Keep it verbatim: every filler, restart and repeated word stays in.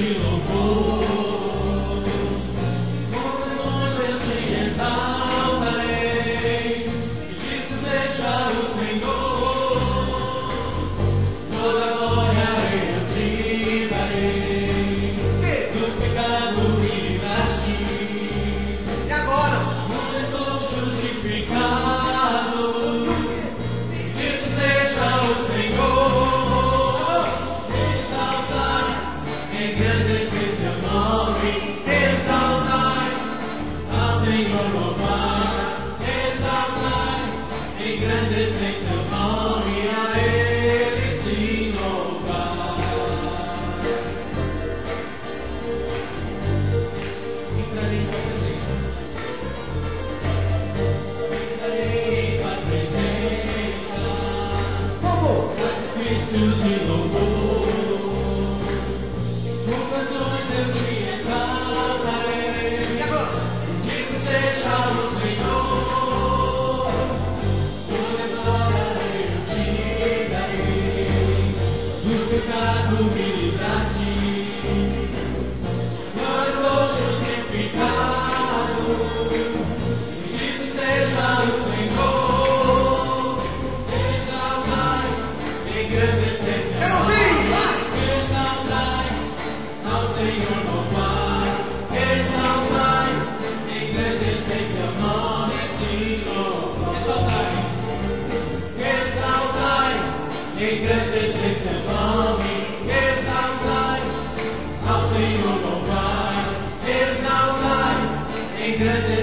de louvor. Com canções eu te exaltarei. Bendito seja o Senhor. Toda glória eu te darei. Do pecado me livraste. E agora? Não estou justificado. Bendito seja o Senhor. Exaltai, engrandecer seu nome. Exaltai, ao Senhor louvar. Exaltai, engrandecer seu nome. A Ele sim louvar. Entrarei em tua presença. Entrarei em tua presença. Como? Sacrifício de louvor. Com canções eu te exaltarei. E agora? Bendito seja o Senhor. Toda glória eu te darei. Do pecado me livraste. Não estou justificado. Bendito seja o Senhor. Exaltai, engrandecer seu Quero ouvir! Vai! Exaltai, ao Senhor louvar. Exaltai, engrandecer seu nome, sim louvar. Exaltai, exaltai, engrandecer seu nome. Exaltai, ao Senhor louvar. Exaltai, engrandecer